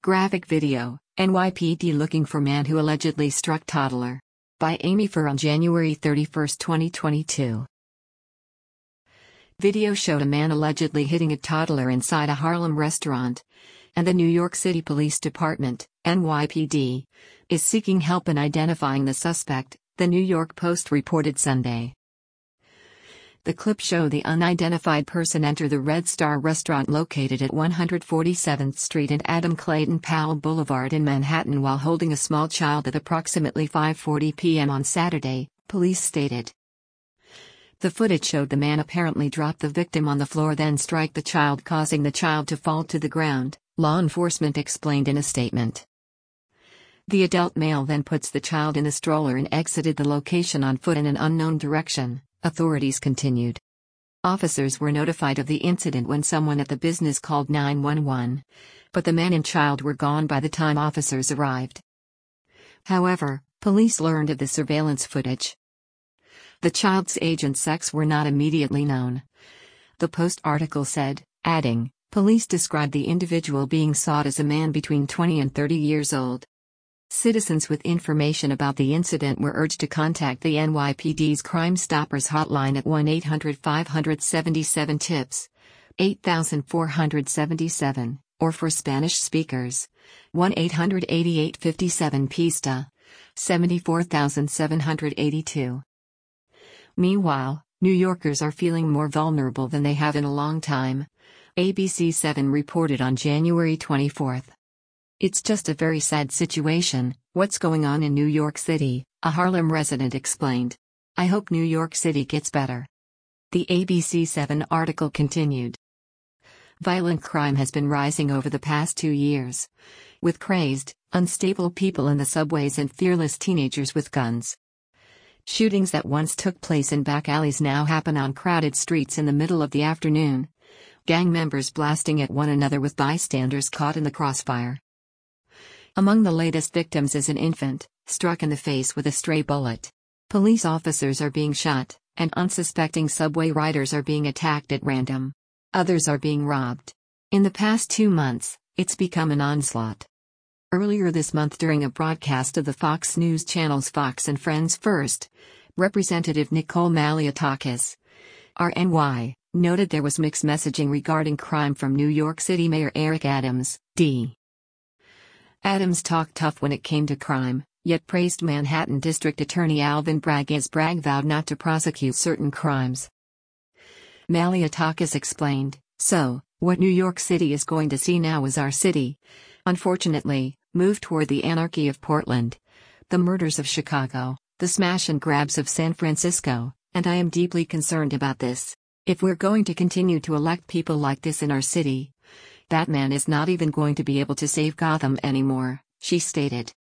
Graphic video, NYPD looking for man who allegedly struck toddler. By Amy Furr on January 31, 2022. Video showed a man allegedly hitting a toddler inside a Harlem restaurant, and the New York City Police Department, NYPD, is seeking help in identifying the suspect, the New York Post reported Sunday. The clip showed the unidentified person enter the Red Star restaurant located at 147th Street and Adam Clayton Powell Boulevard in Manhattan while holding a small child at approximately 5:40 p.m. on Saturday, police stated. The footage showed the man apparently drop the victim on the floor then strike the child, causing the child to fall to the ground, law enforcement explained in a statement. The adult male then puts the child in the stroller and exited the location on foot in an unknown direction, authorities continued. Officers were notified of the incident when someone at the business called 911, but the man and child were gone by the time officers arrived. However, police learned of the surveillance footage. The child's age and sex were not immediately known. The Post article said, adding, police described the individual being sought as a man between 20 and 30 years old. Citizens with information about the incident were urged to contact the NYPD's Crime Stoppers hotline at 1-800-577-TIPS, 8477, or for Spanish speakers, 1-800-8857-PISTA, 74782. Meanwhile, New Yorkers are feeling more vulnerable than they have in a long time, ABC7 reported on January 24. It's just a very sad situation, what's going on in New York City, a Harlem resident explained. I hope New York City gets better. The ABC7 article continued. Violent crime has been rising over the past 2 years, with crazed, unstable people in the subways and fearless teenagers with guns. Shootings that once took place in back alleys now happen on crowded streets in the middle of the afternoon, gang members blasting at one another with bystanders caught in the crossfire. Among the latest victims is an infant, struck in the face with a stray bullet. Police officers are being shot, and unsuspecting subway riders are being attacked at random. Others are being robbed. In the past 2 months, it's become an onslaught. Earlier this month during a broadcast of the Fox News channel's Fox and Friends First, Representative Nicole Malliotakis, RNY, noted there was mixed messaging regarding crime from New York City Mayor Eric Adams, D. Adams talked tough when it came to crime, yet praised Manhattan District Attorney Alvin Bragg as Bragg vowed not to prosecute certain crimes. Malliotakis explained, so, what New York City is going to see now is our city, unfortunately, move toward the anarchy of Portland, the murders of Chicago, the smash and grabs of San Francisco, and I am deeply concerned about this. If we're going to continue to elect people like this in our city, that man is not even going to be able to save Gotham anymore, she stated.